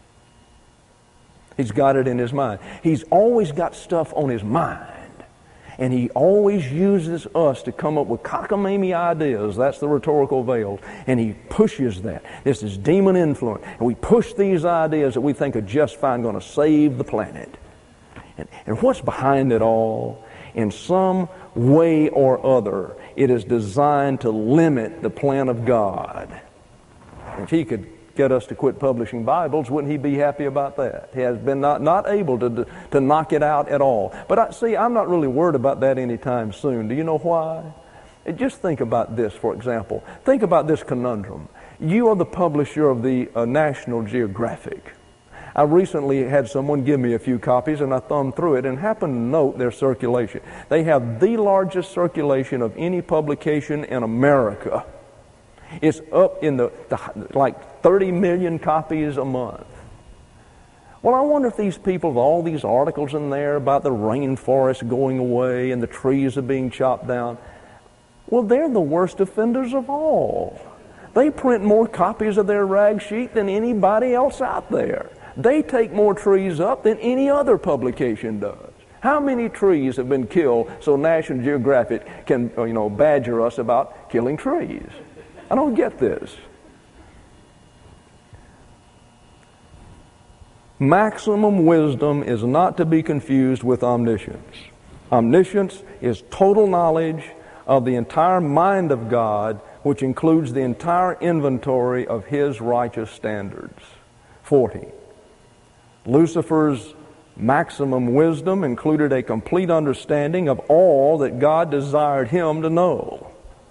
S2: He's got it in his mind. He's always got stuff on his mind. And he always uses us to come up with cockamamie ideas. That's the rhetorical veil. And he pushes that. This is demon influence. And we push these ideas that we think are just fine, going to save the planet. And, and what's behind it all? In some way or other, it is designed to limit the plan of God. If he could get us to quit publishing Bibles, wouldn't he be happy about that? He has been not, not able to, to knock it out at all. But I, see, I'm not really worried about that anytime soon. Do you know why? Just think about this, for example. Think about this conundrum. You are the publisher of the uh, National Geographic. I recently had someone give me a few copies, and I thumbed through it and happened to note their circulation. They have the largest circulation of any publication in America. It's up in the, the like thirty million copies a month. Well, I wonder if these people with all these articles in there about the rainforest going away and the trees are being chopped down, well, they're the worst offenders of all. They print more copies of their rag sheet than anybody else out there. They take more trees up than any other publication does. How many trees have been killed so National Geographic can, you know, badger us about killing trees? I don't get this. Maximum wisdom is not to be confused with omniscience. Omniscience is total knowledge of the entire mind of God, which includes the entire inventory of His righteous standards. forty. Lucifer's maximum wisdom included a complete understanding of all that God desired him to know.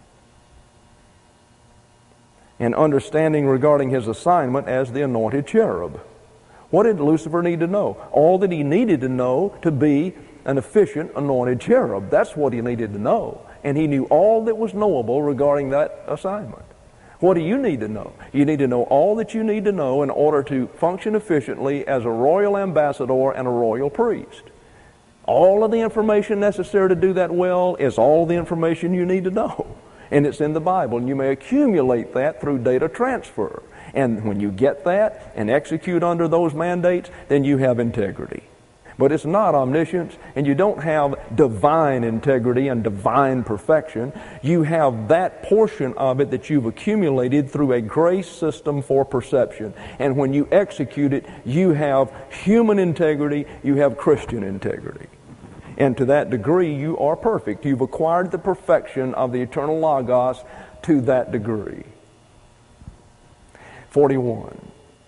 S2: And understanding regarding his assignment as the anointed cherub. What did Lucifer need to know? All that he needed to know to be an efficient anointed cherub. That's what he needed to know. And he knew all that was knowable regarding that assignment. What do you need to know? You need to know all that you need to know in order to function efficiently as a royal ambassador and a royal priest. All of the information necessary to do that well is all the information you need to know. And it's in the Bible, and you may accumulate that through data transfer. And when you get that and execute under those mandates, then you have integrity. But it's not omniscience, and you don't have divine integrity and divine perfection. You have that portion of it that you've accumulated through a grace system for perception. And when you execute it, you have human integrity, you have Christian integrity. And to that degree, you are perfect. You've acquired the perfection of the eternal Logos to that degree. forty-one.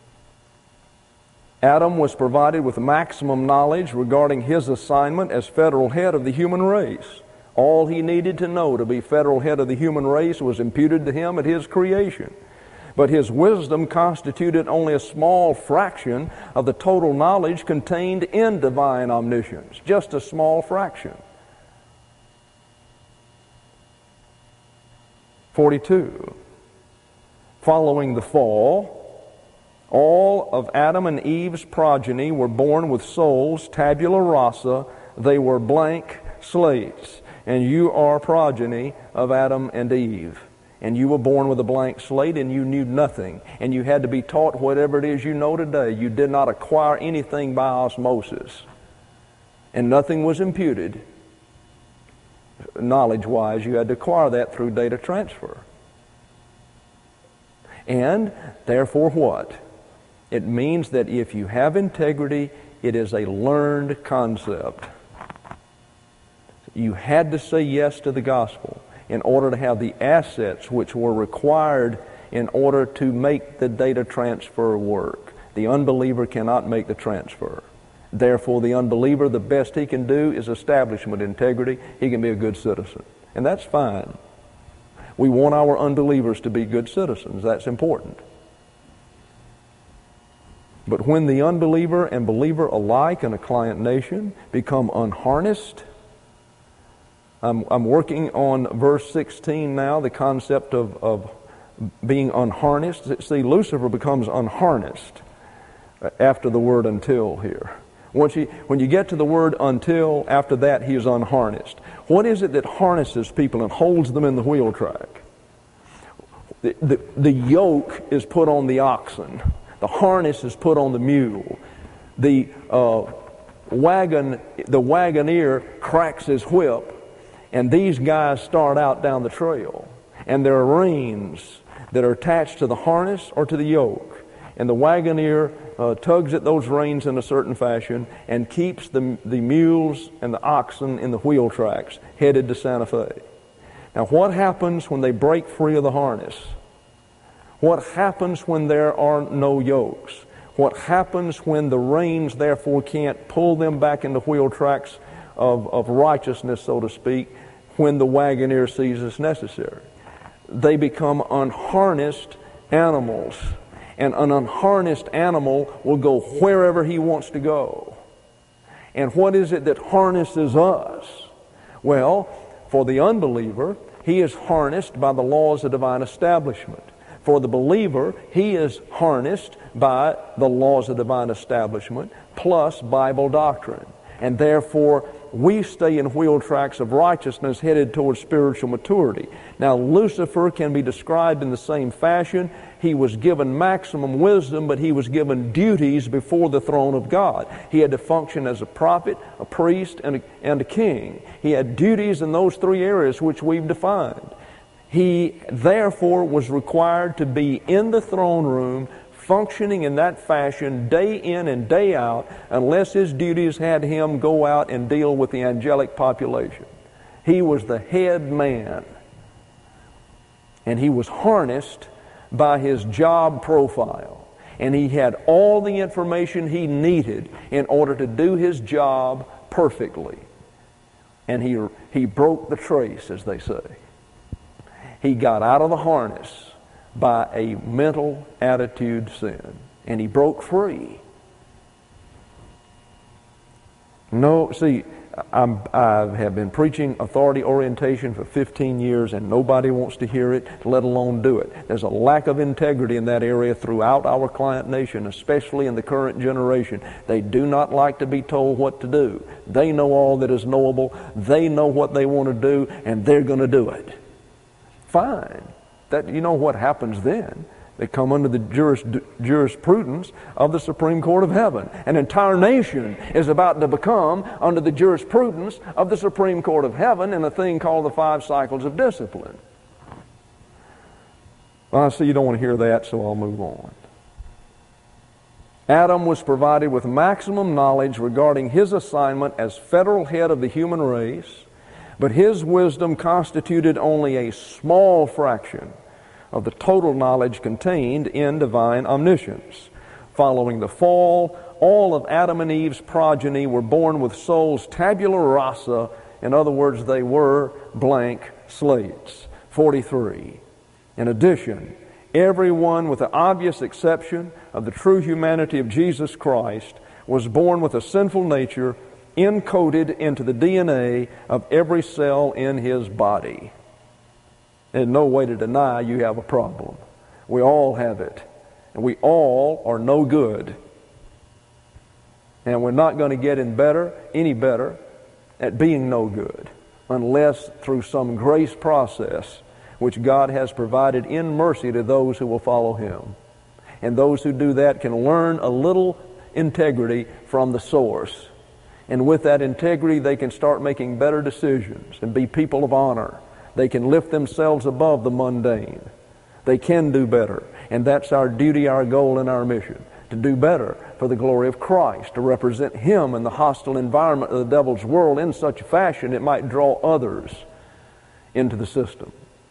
S2: Adam was provided with maximum knowledge regarding his assignment as federal head of the human race. All he needed to know to be federal head of the human race was imputed to him at his creation. But his wisdom constituted only a small fraction of the total knowledge contained in divine omniscience. Just a small fraction. forty-two. Following the fall, all of Adam and Eve's progeny were born with souls, tabula rasa. They were blank slates. And you are progeny of Adam and Eve. And you were born with a blank slate, and you knew nothing. And you had to be taught whatever it is you know today. You did not acquire anything by osmosis. And nothing was imputed. Knowledge-wise, you had to acquire that through data transfer. And therefore what? It means that if you have integrity, it is a learned concept. You had to say yes to the gospel in order to have the assets which were required in order to make the data transfer work. The unbeliever cannot make the transfer. Therefore, the unbeliever, the best he can do is establishment integrity. He can be a good citizen. And that's fine. We want our unbelievers to be good citizens. That's important. But when the unbeliever and believer alike in a client nation become unharnessed, I'm, I'm working on verse sixteen now, the concept of, of being unharnessed. See, Lucifer becomes unharnessed after the word until here. Once you, when you get to the word until, after that he is unharnessed. What is it that harnesses people and holds them in the wheel track? The, the, the yoke is put on the oxen. The harness is put on the mule. The uh, wagon, the wagoneer cracks his whip, and these guys start out down the trail. And there are reins that are attached to the harness or to the yoke. And the wagoneer uh, tugs at those reins in a certain fashion and keeps the, the mules and the oxen in the wheel tracks headed to Santa Fe. Now, what happens when they break free of the harness? What happens when there are no yokes? What happens when the reins, therefore, can't pull them back into wheel tracks of, of righteousness, so to speak, when the wagoneer sees it's necessary? They become unharnessed animals. And an unharnessed animal will go wherever he wants to go. And what is it that harnesses us? Well, for the unbeliever, he is harnessed by the laws of divine establishment. For the believer, he is harnessed by the laws of divine establishment plus Bible doctrine. And therefore, we stay in wheel tracks of righteousness headed towards spiritual maturity. Now, Lucifer can be described in the same fashion. He was given maximum wisdom, but he was given duties before the throne of God. He had to function as a prophet, a priest, and a, and a king. He had duties in those three areas which we've defined. He, therefore, was required to be in the throne room, functioning in that fashion day in and day out, unless his duties had him go out and deal with the angelic population. He was the head man, and he was harnessed by his job profile, and he had all the information he needed in order to do his job perfectly. And he, he broke the trace, as they say. He got out of the harness by a mental attitude sin, and he broke free. No, see, I'm, I have been preaching authority orientation for fifteen years, and nobody wants to hear it, let alone do it. There's a lack of integrity in that area throughout our client nation, especially in the current generation. They do not like to be told what to do. They know all that is knowable. They know what they want to do, and they're going to do it. Fine. That, you know what happens then? They come under the juris, jurisprudence of the Supreme Court of Heaven. An entire nation is about to become under the jurisprudence of the Supreme Court of Heaven in a thing called the five cycles of discipline. Well, I see you don't want to hear that, so I'll move on. Adam was provided with maximum knowledge regarding his assignment as federal head of the human race, but his wisdom constituted only a small fraction of the total knowledge contained in divine omniscience. Following the fall, all of Adam and Eve's progeny were born with souls tabula rasa. In other words, they were blank slates. forty-three. In addition, everyone, with the obvious exception of the true humanity of Jesus Christ, was born with a sinful nature encoded into the D N A of every cell in his body. There's no way to deny you have a problem. We all have it. And we all are no good. And we're not going to get in better, any better, at being no good, unless through some grace process which God has provided in mercy to those who will follow Him. And those who do that can learn a little integrity from the source. And with that integrity, they can start making better decisions and be people of honor. They can lift themselves above the mundane. They can do better. And that's our duty, our goal, and our mission. To do better for the glory of Christ. To represent Him in the hostile environment of the devil's world in such a fashion it might draw others into the system.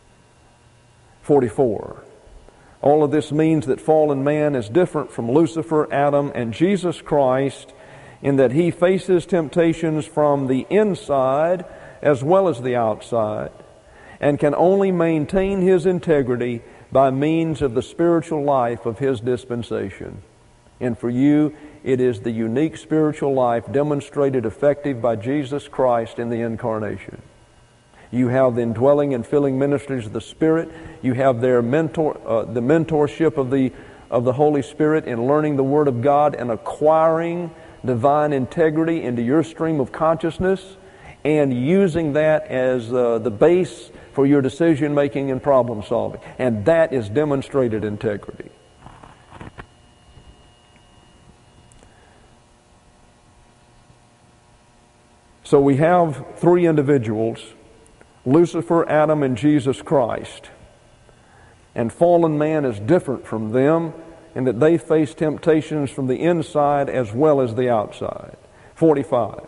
S2: forty-four. All of this means that fallen man is different from Lucifer, Adam, and Jesus Christ in that he faces temptations from the inside as well as the outside, and can only maintain his integrity by means of the spiritual life of his dispensation. And for you, it is the unique spiritual life demonstrated effective by Jesus Christ in the incarnation. You have the indwelling and filling ministries of the Spirit. You have their mentor, uh, the mentorship of the of the Holy Spirit in learning the Word of God and acquiring divine integrity into your stream of consciousness, and using that as uh, the base for your decision making and problem solving. And that is demonstrated integrity.
S1: So we have three individuals, Lucifer, Adam, and Jesus Christ. And fallen man is different from them in that they face temptations from the inside as well as the outside. forty-five.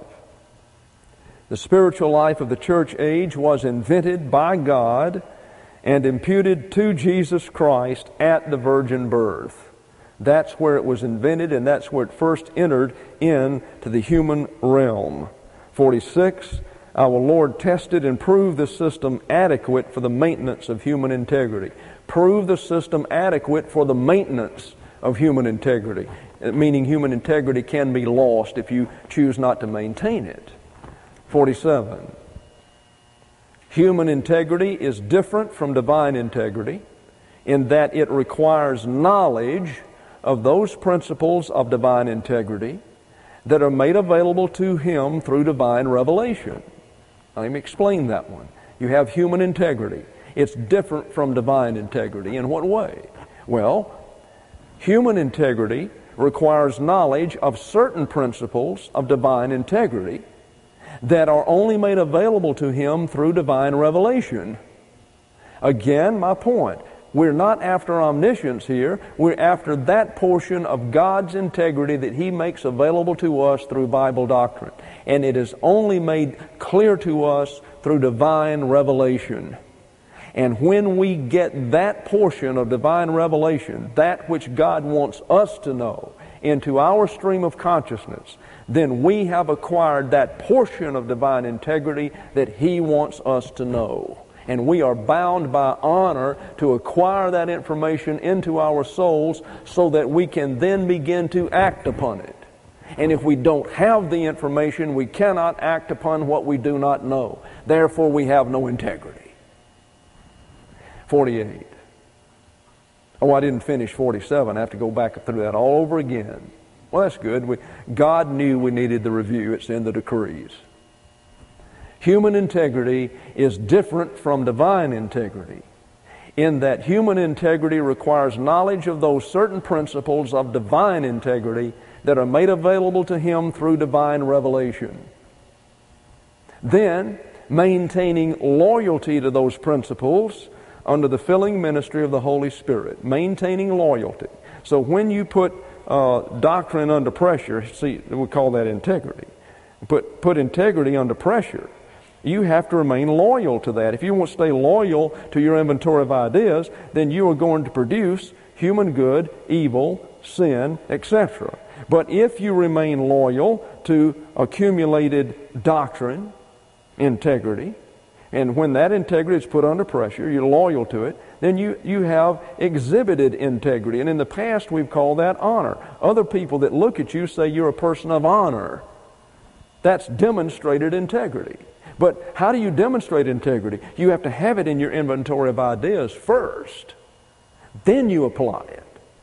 S1: The spiritual life of the church age was invented by God and imputed to Jesus Christ at the virgin birth. That's where it was invented, and that's where it first entered into the human realm. forty-six. Our Lord tested and proved the system adequate for the maintenance of human integrity. Prove the system adequate for the maintenance of human integrity, meaning human integrity can be lost if you choose not to maintain it. forty-seven. Human integrity is different from divine integrity in that it requires knowledge of those principles of divine integrity that are made available to him through divine revelation. Now, let me explain that one. You have human integrity. It's different from divine integrity. In what way? Well, human integrity requires knowledge of certain principles of divine integrity that are only made available to him through divine revelation. Again, my point. We're not after omniscience here. We're after that portion of God's integrity that he makes available to us through Bible doctrine. And it is only made clear to us through divine revelation. And when we get that portion of divine revelation, that which God wants us to know, into our stream of consciousness, then we have acquired that portion of divine integrity that he wants us to know. And we are bound by honor to acquire that information into our souls so that we can then begin to act upon it. And if we don't have the information, we cannot act upon what we do not know. Therefore, we have no integrity. forty-eight. Oh, I didn't finish forty-seven. I have to go back through that all over again. Well, that's good. We, God knew we needed the review. It's in the decrees. Human integrity is different from divine integrity in that human integrity requires knowledge of those certain principles of divine integrity that are made available to him through divine revelation. Then, maintaining loyalty to those principles under the filling ministry of the Holy Spirit. Maintaining loyalty. So when you put uh, doctrine under pressure, see, we call that integrity. Put, put integrity under pressure. You have to remain loyal to that. If you want to stay loyal to your inventory of ideas, then you are going to produce human good, evil, sin, et cetera. But if you remain loyal to accumulated doctrine, integrity, and when that integrity is put under pressure, you're loyal to it, then you, you have exhibited integrity. And in the past, we've called that honor. Other people that look at you say you're a person of honor. That's demonstrated integrity. But how do you demonstrate integrity? You have to have it in your inventory of ideas first. Then you apply it.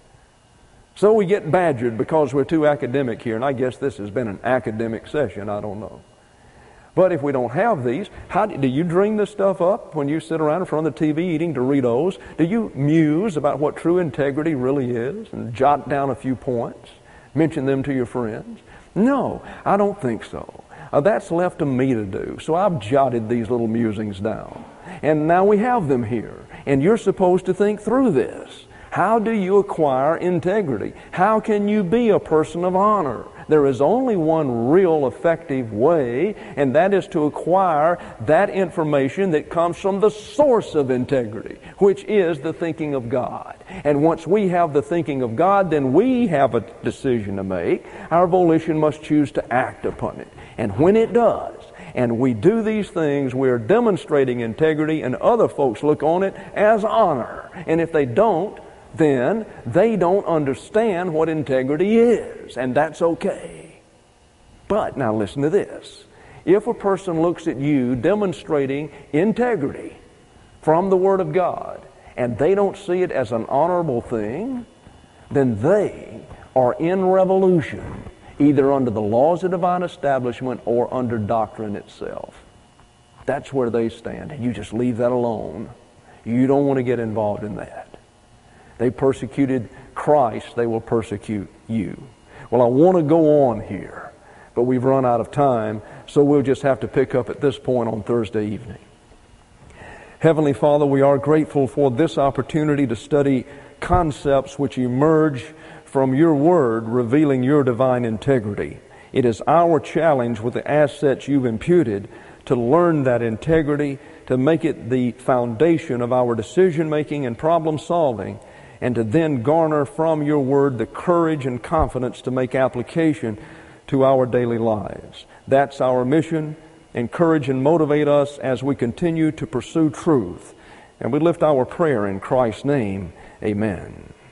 S1: So we get badgered because we're too academic here, and I guess this has been an academic session, I don't know. But if we don't have these, how do, do you dream this stuff up when you sit around in front of the T V eating Doritos? Do you muse about what true integrity really is and jot down a few points, mention them to your friends? No, I don't think so. Uh, that's left to me to do. So I've jotted these little musings down. And now we have them here. And you're supposed to think through this. How do you acquire integrity? How can you be a person of honor? There is only one real effective way, and that is to acquire that information that comes from the source of integrity, which is the thinking of God. And once we have the thinking of God, then we have a decision to make. Our volition must choose to act upon it. And when it does, and we do these things, we are demonstrating integrity, and other folks look on it as honor. And if they don't, then they don't understand what integrity is, and that's okay. But now listen to this. If a person looks at you demonstrating integrity from the Word of God, and they don't see it as an honorable thing, then they are in revolution, either under the laws of divine establishment or under doctrine itself. That's where they stand, and you just leave that alone. You don't want to get involved in that. They persecuted Christ, they will persecute you. Well, I want to go on here
S2: but we've run out of time, so we'll just have to pick up at this point on Thursday evening. Heavenly Father, we are grateful for this opportunity to study concepts which emerge from your Word revealing your divine integrity. It is our challenge with the assets you've imputed to learn that integrity, to make it the foundation of our decision-making and problem-solving, and to then garner from your Word the courage and confidence to make application to our daily lives. That's our mission. Encourage and motivate us as we continue to pursue truth. And we lift our prayer in Christ's name. Amen.